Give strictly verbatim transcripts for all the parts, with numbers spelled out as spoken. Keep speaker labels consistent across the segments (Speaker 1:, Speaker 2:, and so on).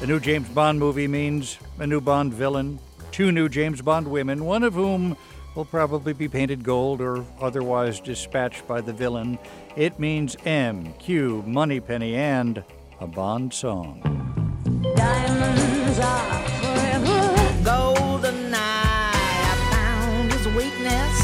Speaker 1: The new James Bond movie means a new Bond villain, two new James Bond women, one of whom will probably be painted gold or otherwise dispatched by the villain. It means M, Q, Moneypenny, and a Bond song.
Speaker 2: Diamonds are forever golden. I found his weakness.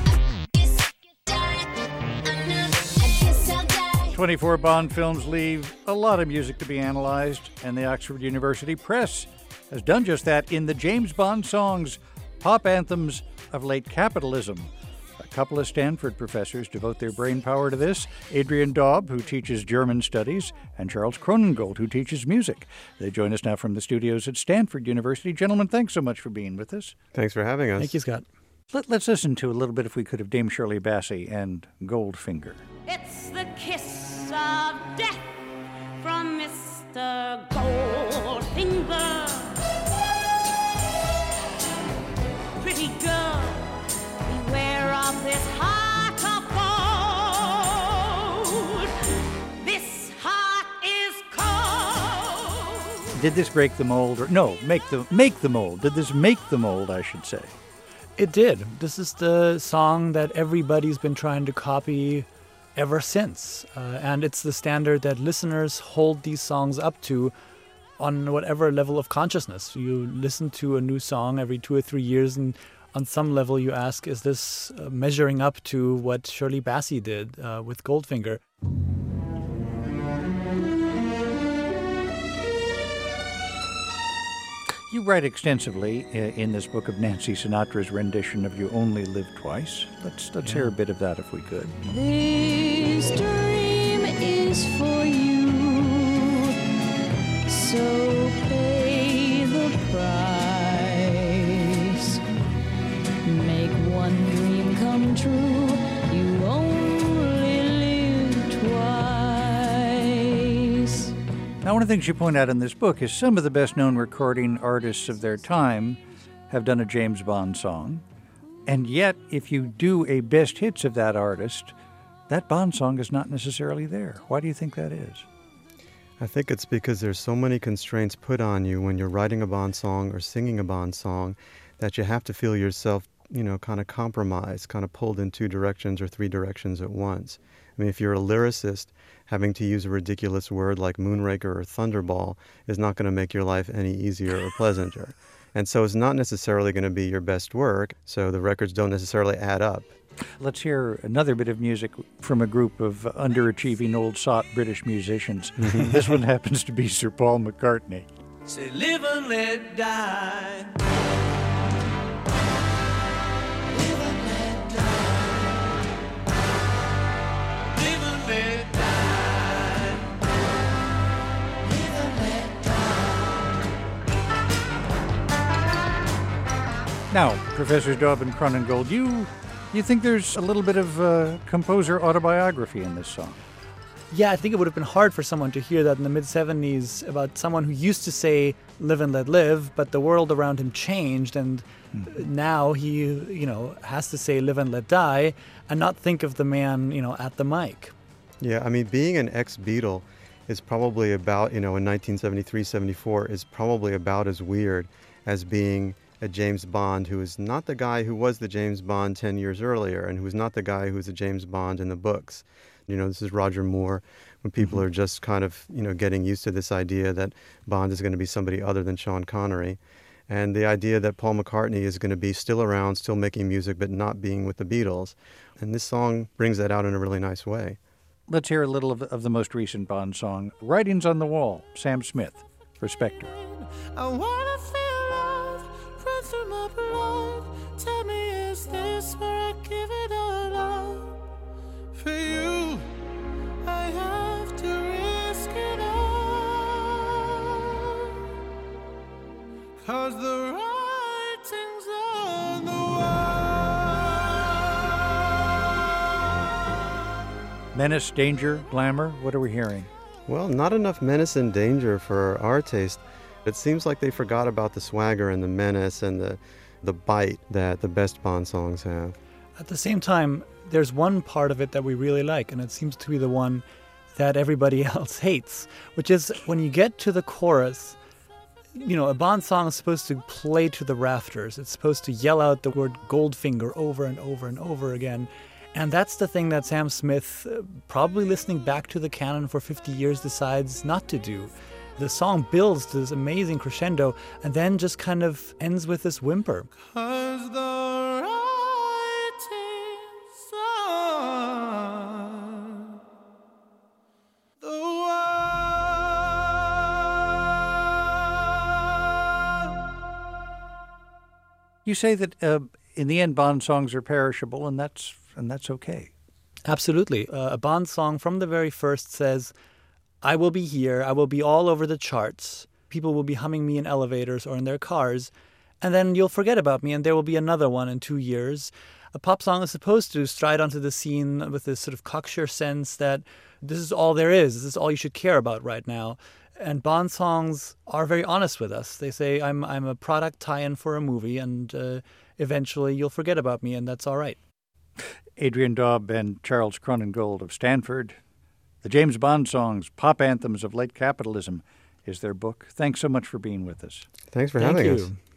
Speaker 1: twenty-four Bond films leave a lot of music to be analyzed, and the Oxford University Press has done just that in the James Bond songs, pop anthems of late capitalism. A couple of Stanford professors devote their brain power to this, Adrian Daub, who teaches German studies, and Charles Kronengold, who teaches music. They join us now from the studios at Stanford University. Gentlemen, thanks so much for being with us.
Speaker 3: Thanks for having us.
Speaker 4: Thank you, Scott.
Speaker 1: Let, let's listen to a little bit, if we could, of Dame Shirley Bassey and Goldfinger.
Speaker 5: It's the kiss of death from Mister Goldfinger. Pretty girl, beware of this heart of gold. This heart is cold.
Speaker 1: Did this break the mold? Or no, make the make the mold. Did this make the mold, I should say?
Speaker 4: It did. This is the song that everybody's been trying to copy ever since. Uh, and it's the standard that listeners hold these songs up to on whatever level of consciousness. You listen to a new song every two or three years, and on some level you ask, is this uh, measuring up to what Shirley Bassey did uh, with Goldfinger?
Speaker 1: You write extensively in this book of Nancy Sinatra's rendition of You Only Live Twice. Let's let's yeah. hear a bit of that if we could.
Speaker 6: This dream is for you, so pay the price. Make one dream come true, you only live twice.
Speaker 1: Now, one of the things you point out in this book is some of the best-known recording artists of their time have done a James Bond song. And yet, if you do a best hits of that artist, that Bond song is not necessarily there. Why do you think that is?
Speaker 3: I think it's because there's so many constraints put on you when you're writing a Bond song or singing a Bond song that you have to feel yourself, you know, kind of compromised, kind of pulled in two directions or three directions at once. I mean, if you're a lyricist, having to use a ridiculous word like moonraker or thunderball is not going to make your life any easier or pleasanter. And so it's not necessarily going to be your best work, so the records don't necessarily add up.
Speaker 1: Let's hear another bit of music from a group of underachieving old sot British musicians. This one happens to be Sir Paul McCartney.
Speaker 7: Say, live and let die.
Speaker 1: Now, Professors Daub and Kronengold, you you think there's a little bit of uh, composer autobiography in this song?
Speaker 4: Yeah, I think it would have been hard for someone to hear that in the mid-seventies about someone who used to say live and let live, but the world around him changed, and mm-hmm. now he, you know, has to say live and let die and not think of the man, you know, at the mic.
Speaker 3: Yeah, I mean, being an ex-Beatle is probably about, you know, in nineteen seventy-three, seventy-four is probably about as weird as being a James Bond who is not the guy who was the James Bond ten years earlier and who's not the guy who's a James Bond in the books. You know, this is Roger Moore, when people mm-hmm. are just kind of, you know, getting used to this idea that Bond is going to be somebody other than Sean Connery. And the idea that Paul McCartney is going to be still around, still making music, but not being with the Beatles. And this song brings that out in a really nice way.
Speaker 1: Let's hear a little of, of the most recent Bond song, Writings on the Wall, Sam Smith, for Spectre.
Speaker 7: I wanna feel love run through my blood. Tell me, is this where I give it all up? For you, I have to risk it all. 'Cause the writing's on the wall.
Speaker 1: Menace, danger, glamour, what are we hearing?
Speaker 3: Well, not enough menace and danger for our taste. It seems like they forgot about the swagger and the menace and the, the bite that the best Bond songs have.
Speaker 4: At the same time, there's one part of it that we really like, and it seems to be the one that everybody else hates, which is when you get to the chorus, You know, a Bond song is supposed to play to the rafters. It's supposed to yell out the word Goldfinger over and over and over again. And that's the thing that Sam Smith, uh, probably listening back to the canon for fifty years, decides not to do. The song builds to this amazing crescendo and then just kind of ends with this whimper.
Speaker 7: 'Cause the writing's on the wall.
Speaker 1: You say that uh, in the end, Bond songs are perishable, and that's and that's okay.
Speaker 4: Absolutely. Uh, a Bond song from the very first says, I will be here, I will be all over the charts. People will be humming me in elevators or in their cars, and then you'll forget about me, and there will be another one in two years. A pop song is supposed to stride onto the scene with this sort of cocksure sense that this is all there is, this is all you should care about right now. And Bond songs are very honest with us. They say, I'm I'm a product tie-in for a movie, and uh, eventually you'll forget about me, and that's all right.
Speaker 1: Adrian Daub and Charles Cronengold of Stanford. The James Bond Songs, Pop Anthems of Late Capitalism, is their book. Thanks so much for being with us.
Speaker 3: Thanks for
Speaker 4: Thank
Speaker 3: having
Speaker 4: you.
Speaker 3: us.